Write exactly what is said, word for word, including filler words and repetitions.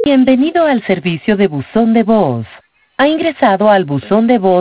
Bienvenido al servicio de buzón de voz. Ha ingresado al buzón de voz